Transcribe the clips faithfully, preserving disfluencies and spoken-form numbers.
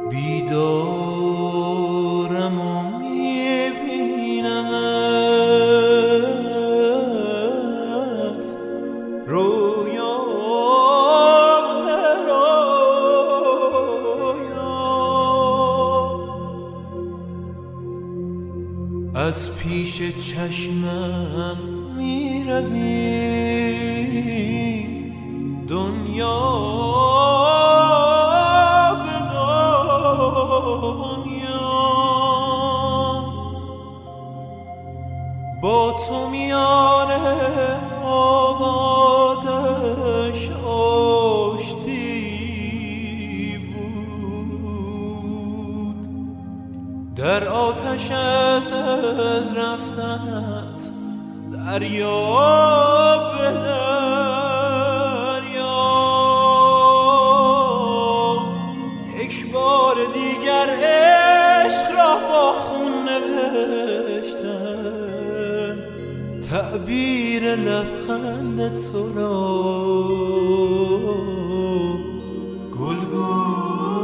بیدارم و میبینمت رویا به رویا، از پیش چشمم میروی دنیا به دنیا، با تو میانه آبادش آشتی بود، در آتش از رفتنت دریا به دریا، یک بار دیگر عشق را با خون نوشتن، تعبیر لبخند تو را گلگون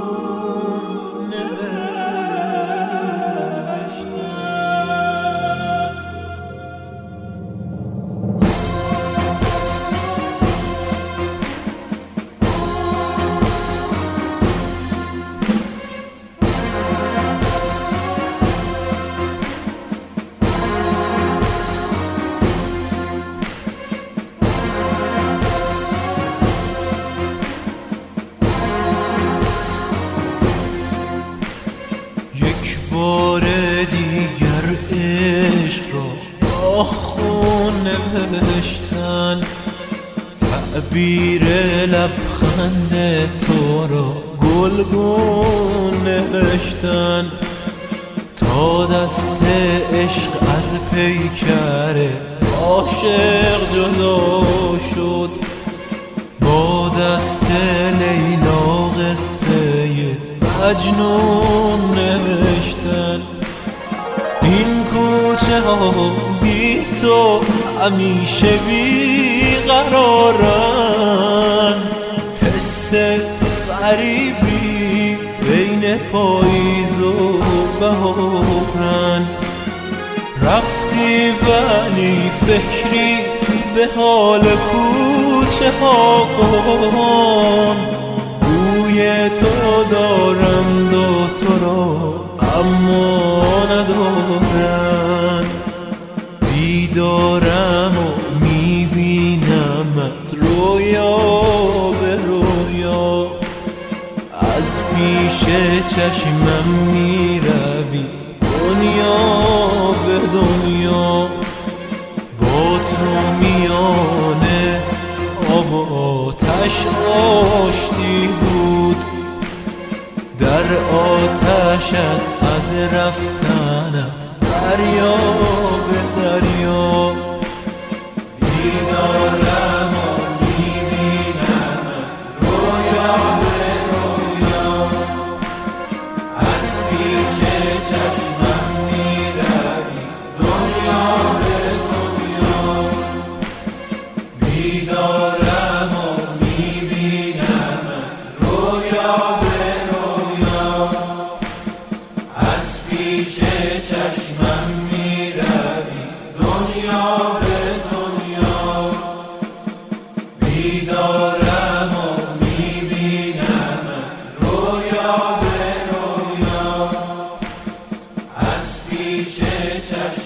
بار دیگر عشق را با خون نوشتن، تعبیر لبخند تو را گلگون نوشتن، تا دست عشق از پیکر عاشق جدا شد، با دست لیلا قصه مجنون نوشتن. این کوچه ها بی تو همیشه بی قرارن، حس غریبی بین پاییز و بهارن، رفتی ولی فکری به حال کوچه ها کن، بوی تو دارند و تو را اما ندارن، بیدارم و میبینمت رویا به رویا، از پیش چشمم میروی دنیا به دنیا، با تو میانه آب و آتش آشتی بود، در آتش از از رفتنت دریا به دریا، بیدارم و میبینمت رویا به رویا، از پیش چشمم میروی دنیا به دنیا، بیدارم و میبینمت رویا به رویا، از پیش چشمم میروی دنیا به دنیا، بیدارم و میبینمت رویا به رویا، از پیش چشمم